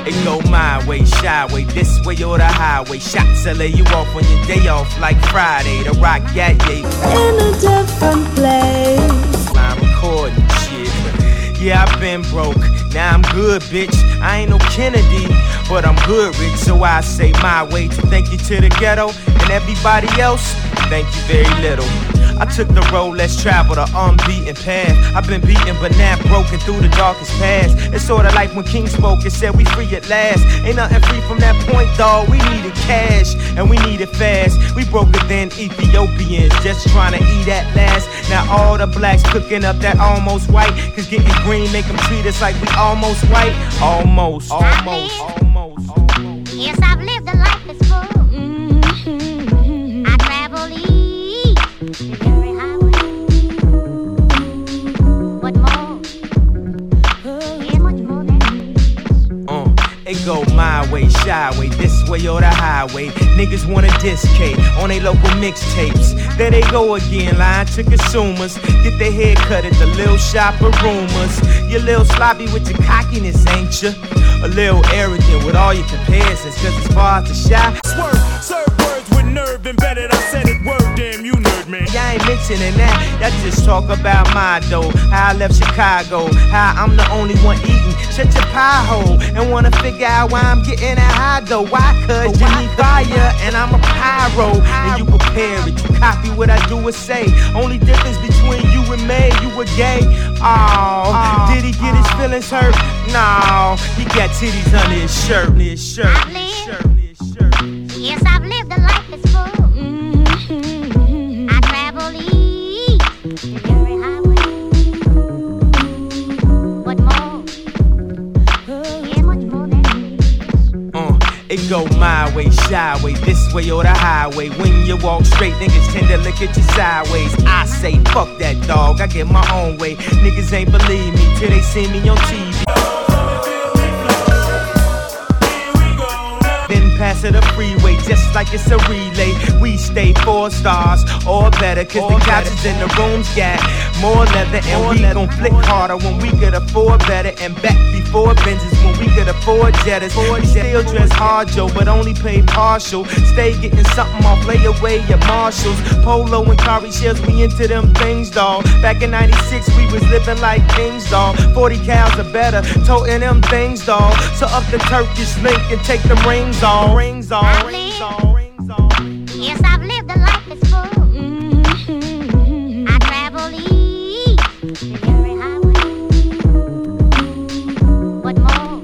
It go my way, shy way, this way or the highway. Shots to lay you off on your day off like Friday. The rock gat yeah. In a different place. I'm recording shit. Yeah, I've been broke. Now I'm good, bitch. I ain't no Kennedy, but I'm good, rich. So I say my way to thank you to the ghetto and everybody else. Thank you very little. I took the road less traveled, the unbeaten path. I've been beaten but not broken through the darkest past. It's sorta like when King spoke and said we free at last. Ain't nothing free from that point, dawg. We needed cash and we needed fast. We broke it than Ethiopians, just trying to eat at last. Now all the blacks cooking up that almost white, cause getting green make them treat us like we almost white. Almost. Yes, I've lived a life that's full. I travel east, every highway. What more? Yeah, much more than this. It go my way, shy way, this way or the highway. Niggas wanna diss K on they local mixtapes. There they go again, lying to consumers. Get their hair cut at the Lil Shop of Rumors. You're a little sloppy with your cockiness, ain't ya? A little arrogant with all your comparisons, cause as far as the shy, swerve, serve words with nerve embedded. I said it word, damn you nerd, man. Y'all ain't mentioning that, y'all just talk about my dough. How I left Chicago, how I'm the only one eating. Shut your pie hole and wanna figure out why I'm getting that high though. Why? Cause you need fire and I'm a pyro. And you prepare it, you copy what I do or say. Only difference between you and me, you were gay. Oh, did he get his feelings hurt? No, he got titties under his shirt. Yes, I've lived a life that's full. I travel east, every highway. What more? Yeah, much more than this. It go my way, shy way, this way or the highway. When you walk straight, niggas tend to look at you sideways. I say, fuck that dog, I get my own way. Niggas ain't believe me till they see me on TV. Pass it a freeway just like it's a relay. We stay 4 stars or better, cause the couches in the rooms got more leather. And we gon' flick harder when we could afford better. And back before Benzes when we could afford Jettas. We still dress hard, Joe, but only pay partial. Stay getting something off, lay away at Marshalls. Polo and Kari shells, we into them things, dawg. Back in 96 we was living like kings, dawg. 40 cows or better, toting them things, dawg. So up the Turkish link and take them rings off. Rings on. Yes, I've lived a life that's full. I travel east, every highway. What more?